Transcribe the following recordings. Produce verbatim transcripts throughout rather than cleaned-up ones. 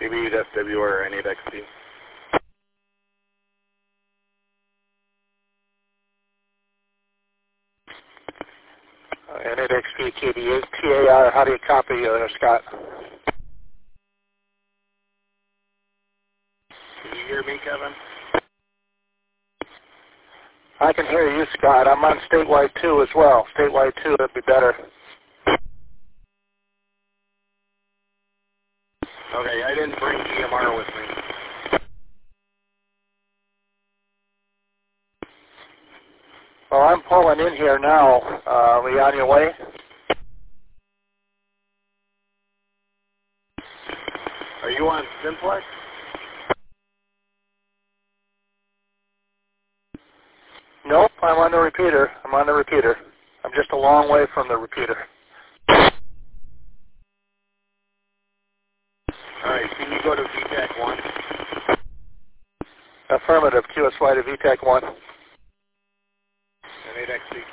A B U S W or N eight X P. Uh, N eight X P K D eight T A R, how do you copy, uh, Scott? Can you hear me, Kevin? I can hear you, Scott. I'm on statewide two as well. Statewide two would be better. Okay, I didn't bring E M R with me. Well, I'm pulling in here now. Uh, are we on your way? Are you on Simplex? Nope, I'm on the repeater. I'm on the repeater. I'm just a long way from the repeater. Alright, can you go to V TAC one? Affirmative, Q S Y to V TAC one. N eight X P.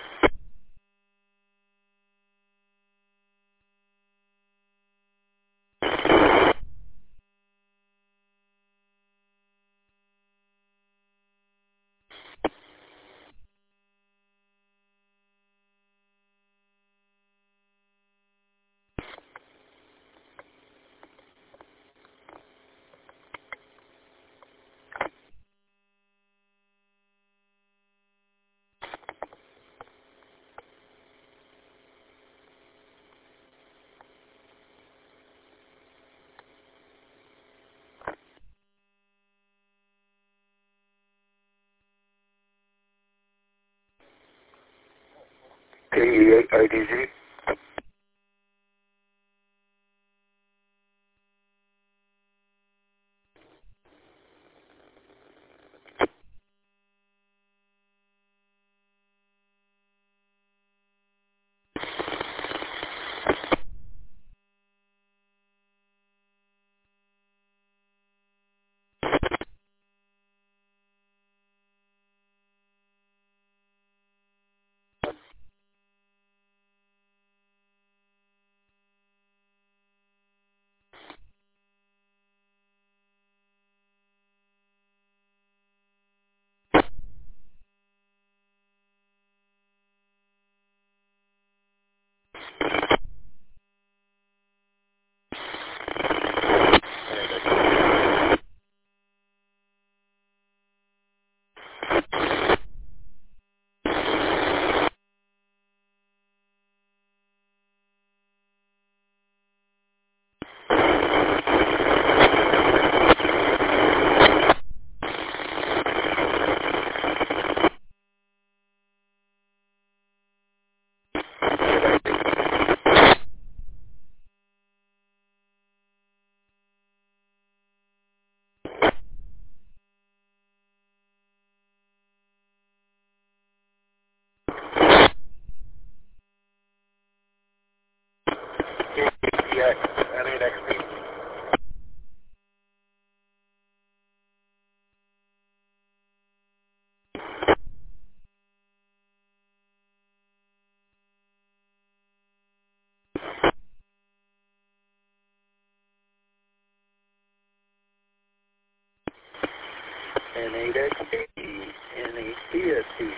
K E eight I D Z. N eight X P. N eight X P, N eight B S P.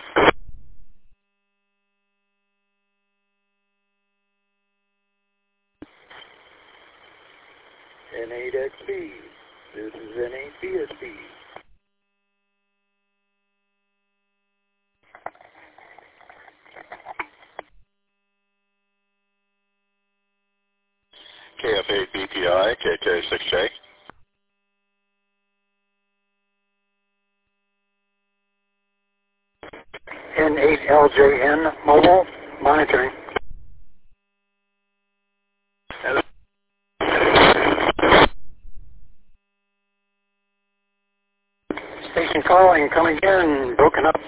N eight X P, this is N eight B S P. K F eight B T I, K K six J. N eight L J N, mobile, monitoring. Station calling, coming in, broken up.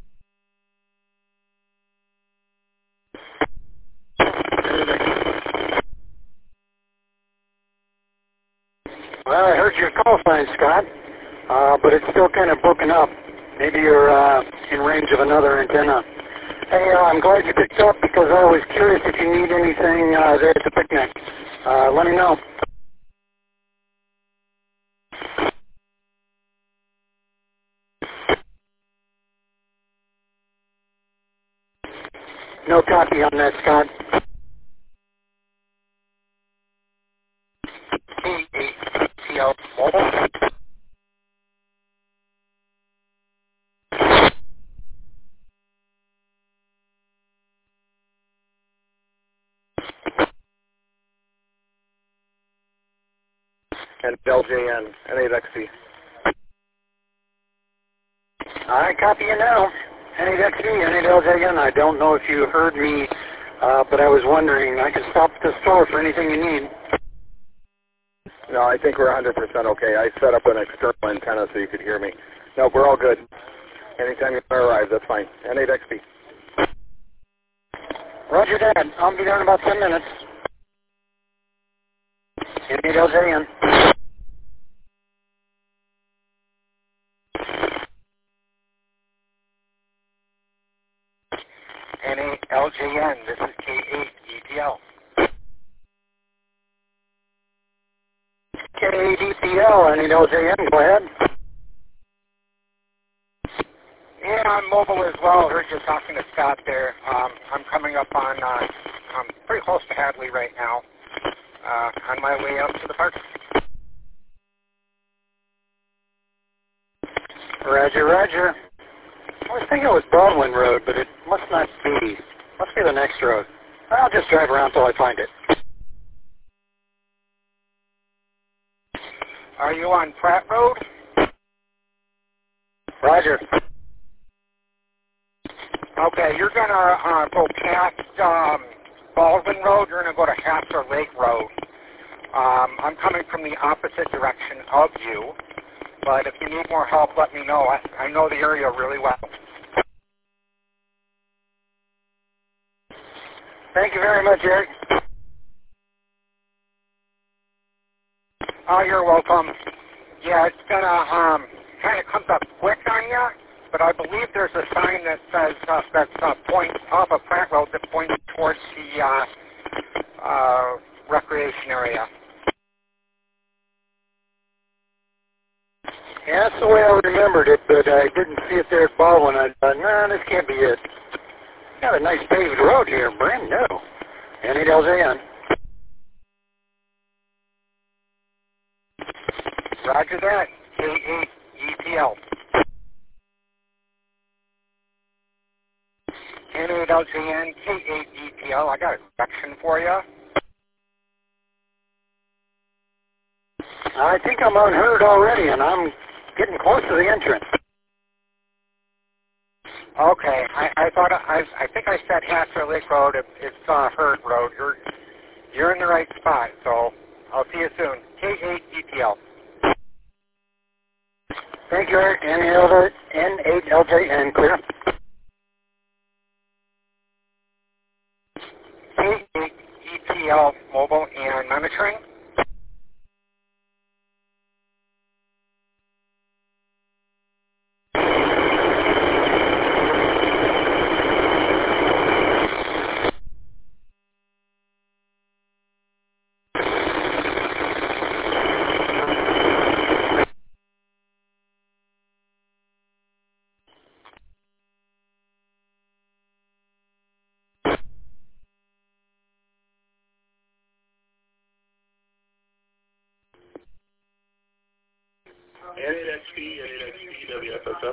Well, I heard your call sign, Scott, uh, but it's still kind of broken up. Maybe you're uh, in range of another antenna. Hey, uh, I'm glad you picked up because I was curious if you need anything uh, there at the picnic. Uh, let me know. No copy on that, Scott. K eight E T L mobile. And L J N, N eight X C. I copy you now. N eight X V, N eight L J N. I don't know if you heard me, uh, but I was wondering. I can stop at the store for anything you need. No, I think we're one hundred percent okay. I set up an external antenna so you could hear me. No, we're all good. Anytime you arrive, that's fine. N eight X B. Roger that. I'll be there in about ten minutes. N eight L J N. N eight L J N, this is K eight E T L. K eight E T L, N eight L J N, go ahead. Yeah, I'm mobile as well. Heard you talking to Scott there. Um, I'm coming up on, uh, I'm pretty close to Hadley right now. Uh, on my way out to the park. Roger, roger. I was thinking it was Baldwin Road, but it must not be. Must be the next road. I'll just drive around till I find it. Are you on Pratt Road? Roger. Okay, you're going to uh, go past um, Baldwin Road. You're going to go to Hassler Lake Road. Um, I'm coming from the opposite direction of you, but if you need more help, let me know. I, I know the area really well. Thank you very much, Eric. Oh, you're welcome. Yeah, it's going to um, kind of comes up quick on you, but I believe there's a sign that says uh, that uh, points off of Pratt Road that points towards the uh, uh, recreation area. Yeah, that's the way I remembered it, but I didn't see it there at Baldwin. I thought, no, this can't be it. Got a nice paved road here, brand new. N eight L J N. Roger that. K eight E T L. N eight L J N, K eight E T L. I got a direction for you. I think I'm unheard already, and I'm getting close to the entrance. Okay, I, I thought I, I think I said Hassler Lake Road. It, it's uh, Herd Road. You're you're in the right spot. So I'll see you soon. K eight E T L. Thank you, Eric. N eight L J N, clear. K eight E T L mobile and monitoring. N eight X P, N eight X P, W F S M.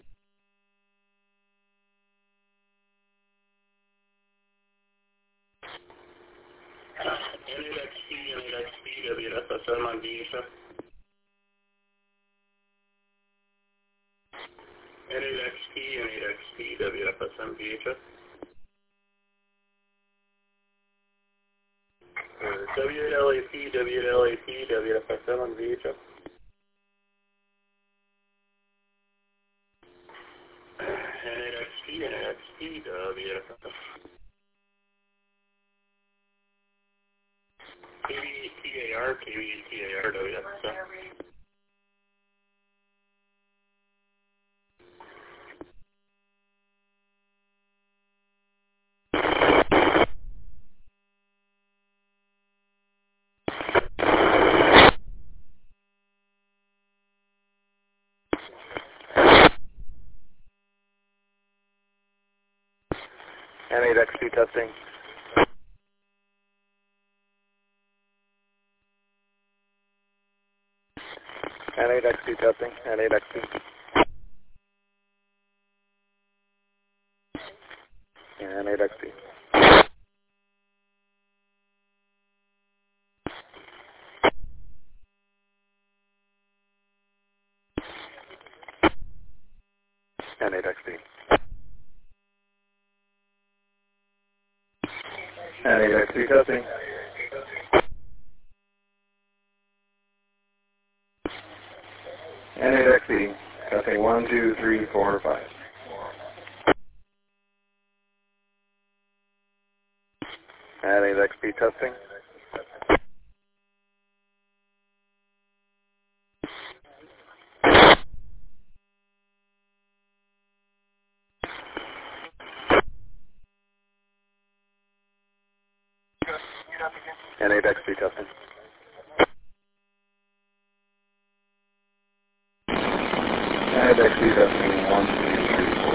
N eight X P, N eight X P, W F S M on V H F. N eight X P, N eight X P, W F S M, V H F. W eight L A P, W eight L A P, W F S M on V H F. N eight X P, N eight X P, W F S M. K V E T A R, K V E T A R, W F S M. N eight X two testing. N eight X two testing. N eight X two. N eight X two. N eight X two. N eight X two testing. N eight X two testing one, two, three, four, five. N eight X P testing. N eight X P testing. N eight X P testing one, two, three, four.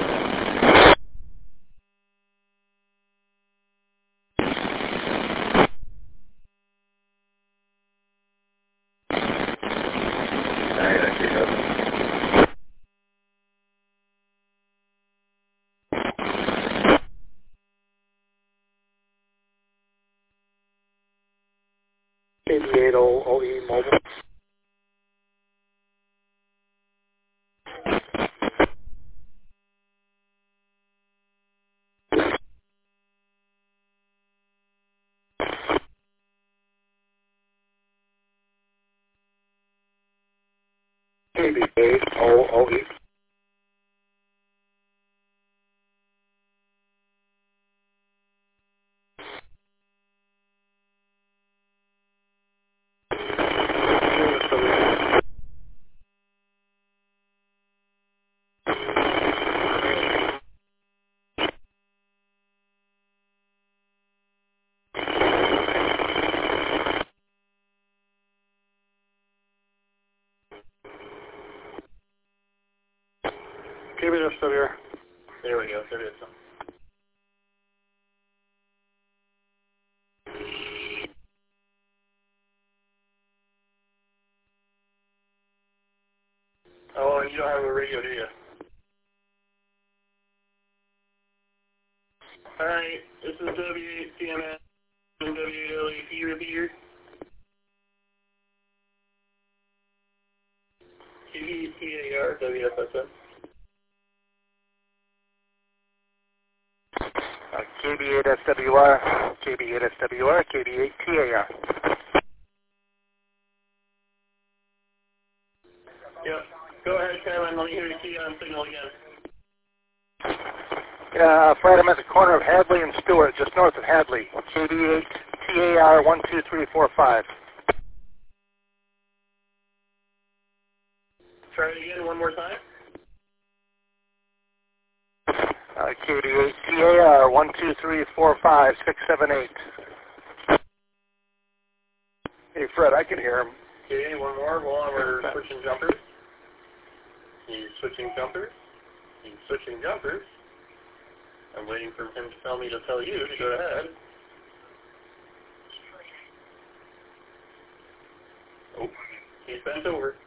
N eight X P testing. K B eight O E mobile. K B eight O E. K B S W R. There we go. There it is. Oh, and you don't have a radio, do you? Alright, this is W eight C M S and W eight L A P repeater. K B eight T A R, W F S M. Uh, K B eight S W R, K B eight S W R, K B eight T A R. Yep. Go ahead, Kevin. Let me hear the key on signal again. Uh, Fred, I'm at the corner of Hadley and Stewart, just north of Hadley. K B eight T A R one two three four five. Try it again one more time. Uh, K B eight T A R one two three four five six seven eight. Hey, Fred, I can hear him. Okay, one more. Hold on, we're switching jumpers. He's switching jumpers. He's switching jumpers. I'm waiting for him to tell me to tell you to go ahead. Oh, he's bent over.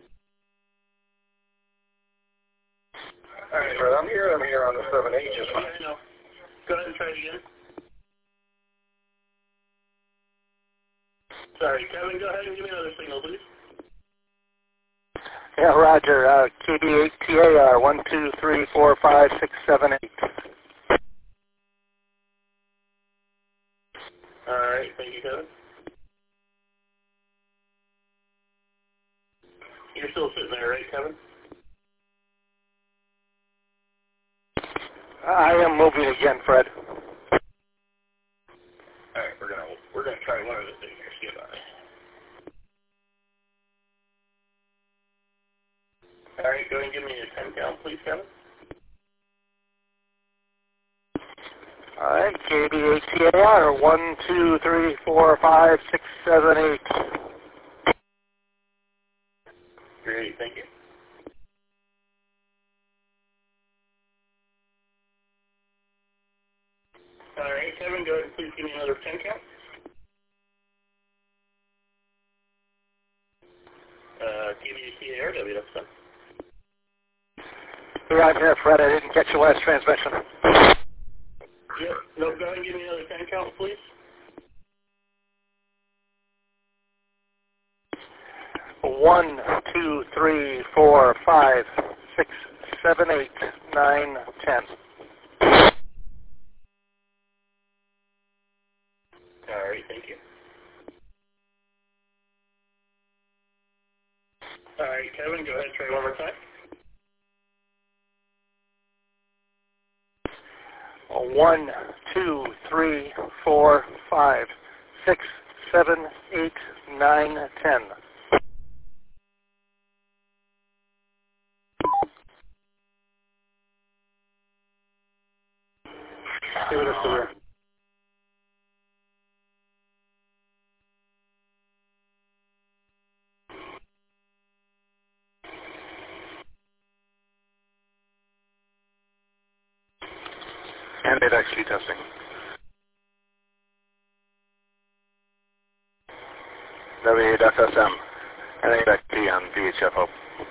All right, Fred, I'm here. I'm here on the seven eight just fine. No. Go ahead and try it again. Sorry, Kevin, go ahead and give me another signal, please. Yeah, Roger. Uh, K B eight T A R one two three four five six seven eight. All right, thank you, Kevin. You're still sitting there, right, Kevin? I am moving again, Fred. All right, we're gonna we're gonna try one of the things here. See about it. All right, go ahead and give me a ten count, please, Kevin. All right, K B eight T A R one two three four five six seven eight. Great, thank you. Kevin, go ahead and please give me another ten count. Uh, K B C A R W, that's fine. Roger, Fred, I didn't catch your last transmission. Yep, no, go ahead and give me another ten count, please. One, two, three, four, five, six, seven, eight, nine, ten. All right, thank you. All right, Kevin, go ahead and try one more time. One, two, three, four, five, six, seven, eight, nine, ten. Give it a sir. And eight X P testing. W eight F S M and eight X P on V H F O.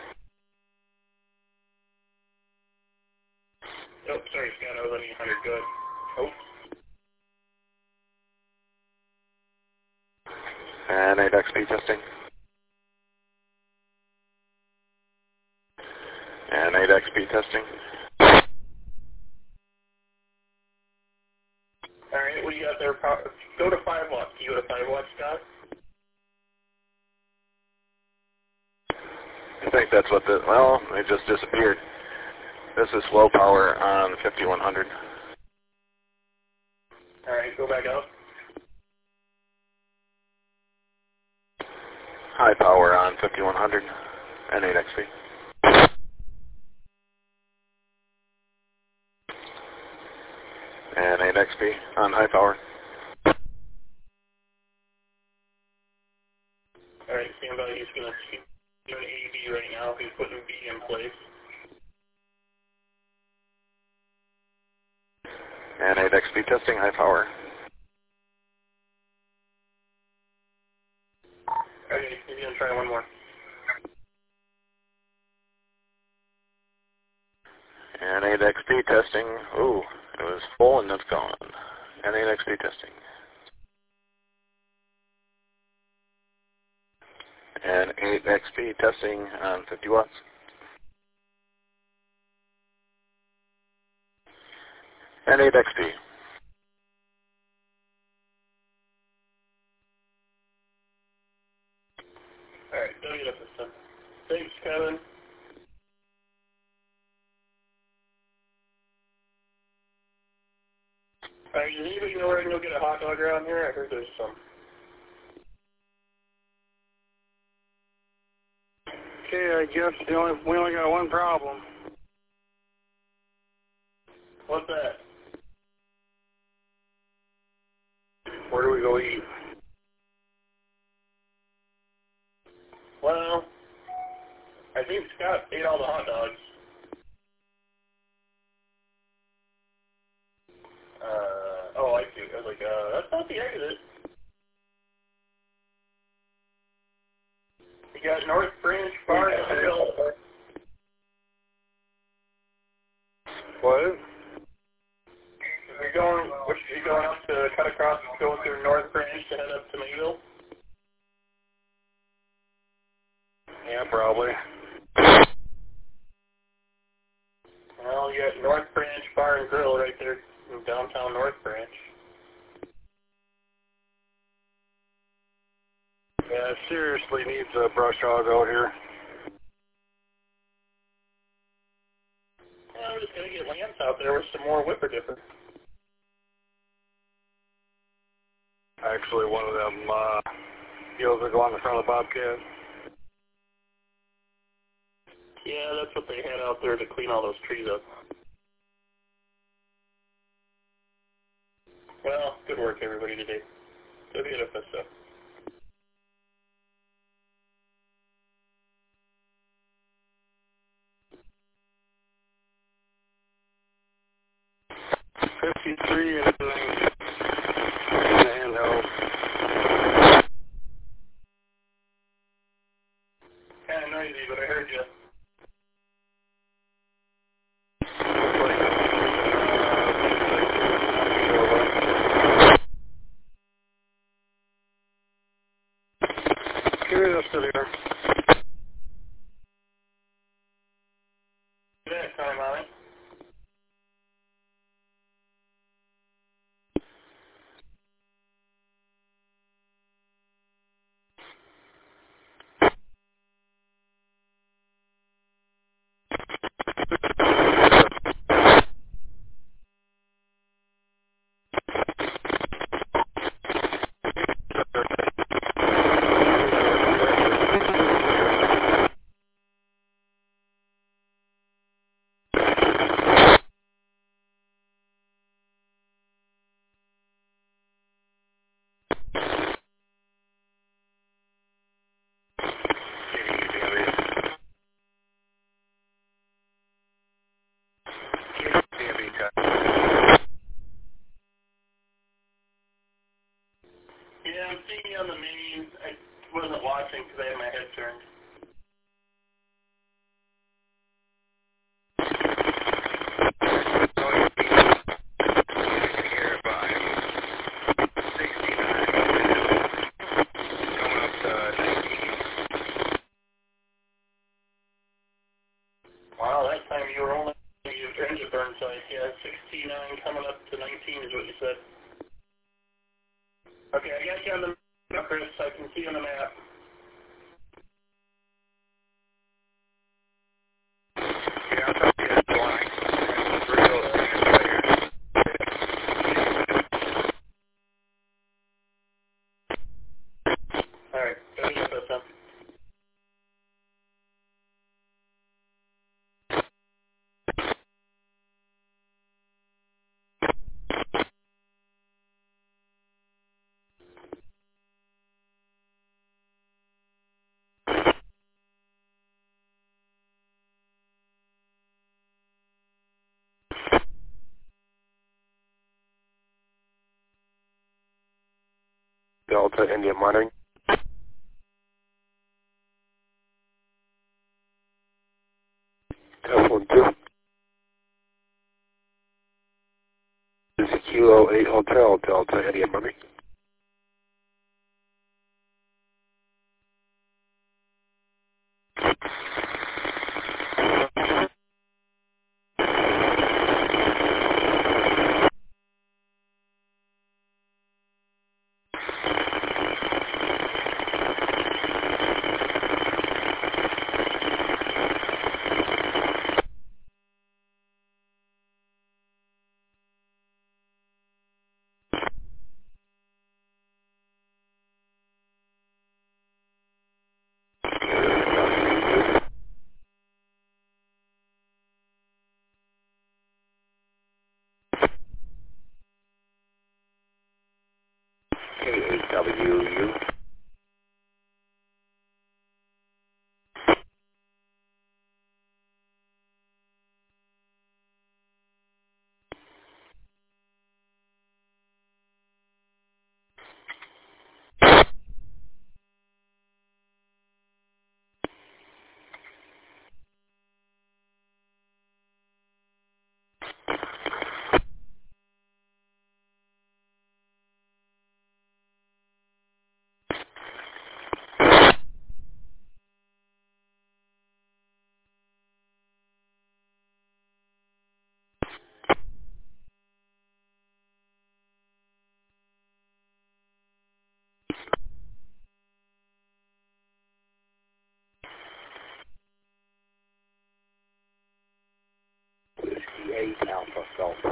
Oh, sorry, Scott, I was on eight hundred. Go ahead. Oh. And eight X P testing. And eight X P testing. All right, what do you got there? Go to five watts. You go to five watts, Scott? I think that's what the, well, it just disappeared. This is low power on fifty-one hundred. All right, go back up. High power on fifty-one hundred and eight X P. And eight X P on high power. All right, stand by. He's going to do an A B right now. He's putting B in place. And eight X P testing, high power. Okay, he's going to try one more. And eight X P testing. Ooh, it was full and it's gone. And eight X P testing. And eight X P testing on fifty watts. And eight X P. All right, W F S M. Thanks, Kevin. All right, does anybody know where I can go get a hot dog around here? I heard there's some. Okay, I guess the only, we only got one problem. What's that? Where do we go eat? Well, I think Scott ate all the hot dogs. Uh, oh, I see. I was like, uh, that's not the exit. You got North Branch Bar and Grill. What? You're going, which, you going up to cut across, go through North Branch to head up to Mayville? Yeah, probably. Well, you got North Branch Bar and Grill right there in downtown North Branch. Yeah, it seriously needs a brush hog out here. Well, we're just going to get Lance out there with some more whipper dipper. Actually, one of them uh, deals that go on the front of the Bobcat. Yeah, that's what they had out there to clean all those trees up. Well, good work, everybody, today. W F S M. fifty-three and heard you. Curious still here. Yeah, time on it. Yeah, I'm seeing you on the main. I wasn't watching because I had my head turned. Wow, that time you were only your engine burn size. Yeah, sixty-nine coming up to nineteen is what you said. Okay, I got you on the map, Chris. I can see on the map. Yeah, I'll talk to you at line. All right, finish up that time. Delta India monitoring. Test one two. This is Kilo eight Hotel, Delta India monitoring. K eight W U. Whiskey eight Alpha Delta.